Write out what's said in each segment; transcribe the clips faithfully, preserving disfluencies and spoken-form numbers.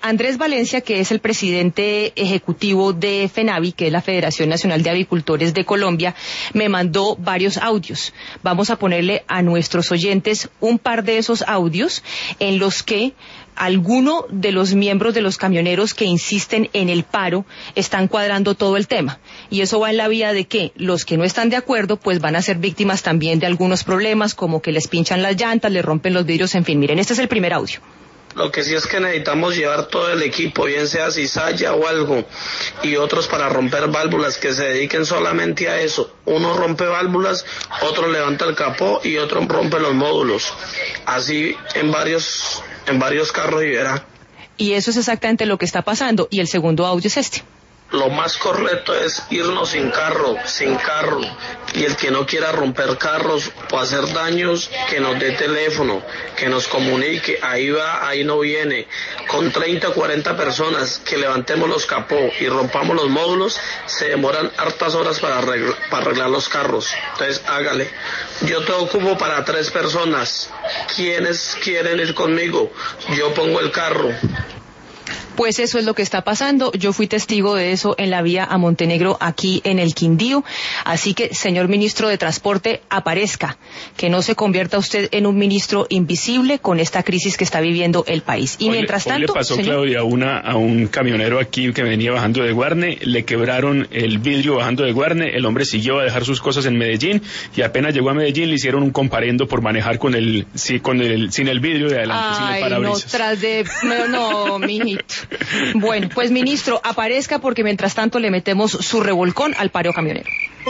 Andrés Valencia, que es el presidente ejecutivo de FENAVI, que es la Federación Nacional de Avicultores de Colombia, me mandó varios audios. Vamos a ponerle a nuestros oyentes un par de esos audios en los que alguno de los miembros de los camioneros que insisten en el paro están cuadrando todo el tema. Y eso va en la vía de que los que no están de acuerdo pues van a ser víctimas también de algunos problemas, como que les pinchan las llantas, les rompen los vidrios, en fin. Miren, este es el primer audio. Lo que sí es que necesitamos llevar todo el equipo, bien sea cizalla o algo, y otros para romper válvulas, que se dediquen solamente a eso. Uno rompe válvulas, otro levanta el capó y otro rompe los módulos. Así en varios, en varios carros y verá. Y eso es exactamente lo que está pasando. Y el segundo audio es este. Lo más correcto es irnos sin carro, sin carro, y el que no quiera romper carros o hacer daños, que nos dé teléfono, que nos comunique, ahí va, ahí no viene. Con treinta o cuarenta personas que levantemos los capó y rompamos los módulos, se demoran hartas horas para arreglar, para arreglar los carros. Entonces hágale. Yo te ocupo para tres personas. ¿Quiénes quieren ir conmigo? Yo pongo el carro. Pues eso es lo que está pasando. Yo fui testigo de eso en la vía a Montenegro, aquí en el Quindío. Así que, señor ministro de Transporte, aparezca, que no se convierta usted en un ministro invisible con esta crisis que está viviendo el país. Y hoy, mientras hoy tanto, le pasó, señor... Claudia, una, a un camionero aquí que venía bajando de Guarne, le quebraron el vidrio bajando de Guarne, el hombre siguió a dejar sus cosas en Medellín y apenas llegó a Medellín le hicieron un comparendo por manejar con el, sí, con el, sin el vidrio de adelante, Ay, sin el parabrisas. no, tras de... No, no, mijito. Bueno, pues ministro, aparezca porque mientras tanto le metemos su revolcón al paro camionero.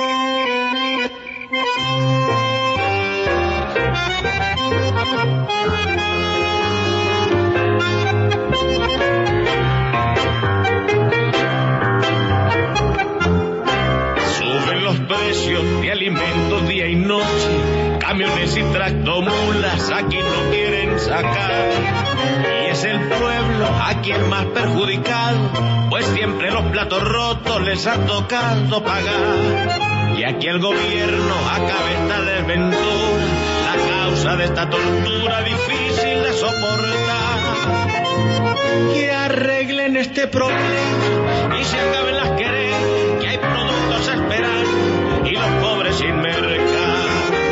Suben los precios de alimentos día y noche, camiones y tractomulas aquí no quieren sacar. Y es el pueblo a quien más perjudicado, pues siempre los platos rotos les ha tocado pagar. Y aquí el gobierno acaba esta desventura, la causa de esta tortura difícil de soportar. Que arreglen este problema y se acaben las querencias, que hay productos a esperar y los pobres sin mercado.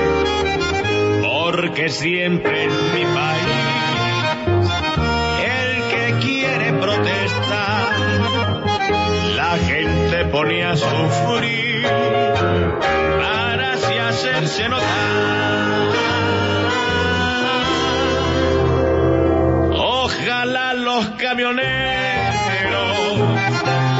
Porque siempre en mi país el que quiere protestar, la gente pone a sufrir para así hacerse notar. Ojalá los camioneros